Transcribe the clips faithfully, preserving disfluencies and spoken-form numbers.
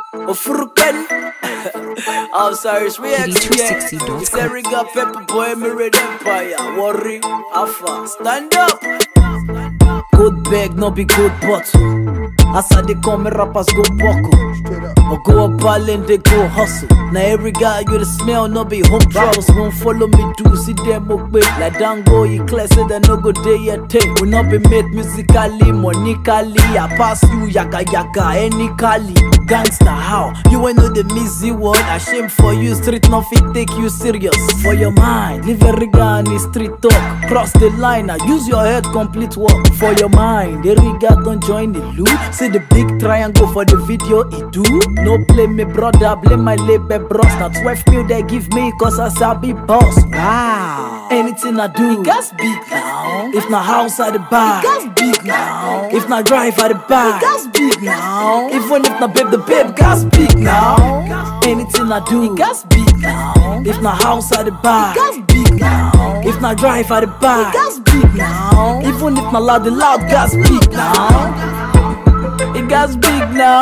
Ofurken. I'm sorry, we expect. It's Erica Pepper Boy, Mirror Empire. Worry, Alpha, stand up. Good bag, no be good bottle. As I they come, rappers go buckle. Or go up ballin', they go hustle. Now every guy you the smell, no be home troubles. Won't follow me, do see them mukbe. Like Dango, you class it, and no go day yet take. We not be made musically, monically. I pass you, yaka yaka, any kali. Gangsta, how? You ain't know the mizzy word. I shame for you, street nothing take you serious. For your mind, leave every guy on the street talk. Cross the line, now use your head, complete work. For your mind, every guy don't join the loop. See the big triangle for the video, it do. No blame me brother, blame my label bros. Now twelve mil they give me cause I sabi boss. Wow. Anything I do, it gas big now. If not house at the bar, it gas big now. If not drive at the bar, it gas big now. Even if not babe, the babe gas big now. Anything I do, it gas big now. If not house at the bar, it gas big now. If not drive at the bar, it gas big now. Even if not loud, the loud gas big now. It gas big now.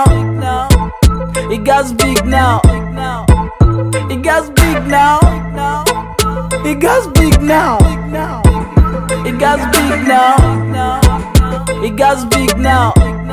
It gas big now. It gas big now. It gas big now. It gas big now. It gas big now.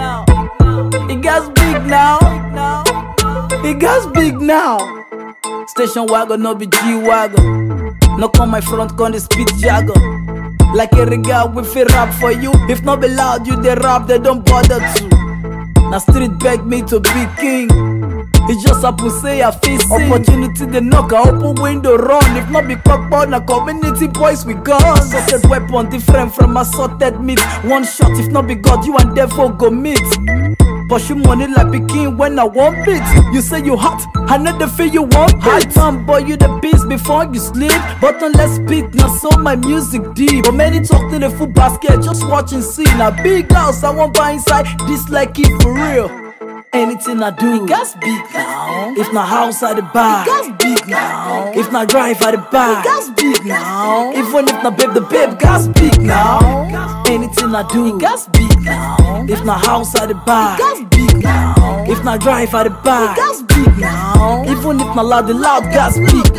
It gas big now. It gas big now. Station wagon, no be G wagon. Knock on my front, con the speed jargon. Like a regard with a rap for you. If not be loud, you they rap, they don't bother to. Now street beg me to be king. It just happen say I feel sick. Opportunity they knock, I open window run. If not be cockboard, na community boys we guns. Sorted weapon different from assorted meat. One shot, if not be God, you and devil go meet. Pursue money like Peking when I want beat. You say you hot, I know the feel you want. High time boy, you the beast before you sleep. But unless beat, now so my music deep. But many talk to the full basket, just watching see. Now big house, I won't buy inside. This like it for real. Anything I do, it gas big now. If not house at the bar, it gas big now. If not drive at the bar, it gas big now. Even if not babe, the babe gas big now. Anything I do, it gas big now. If not house at the bar, it gas big now. If not drive at the bar, it gas big now. Even if not loud, the loud gas big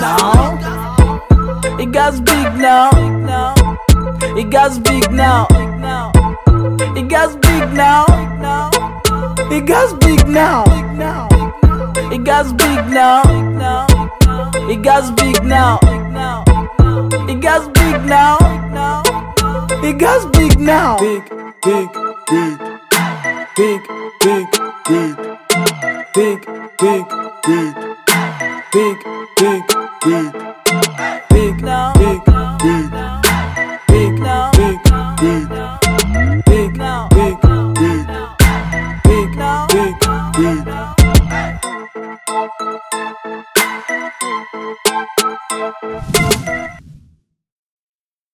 now. It gas big now. It gas big now. It gas big now. It gas big now. It gas big now. It gas big now. It gas big now. It gas big now. Big, big, big, big, big, big, big, big, big, big, big, big, big now. Big, big, big now. Big, big, big now. Big, big. Big, big, big.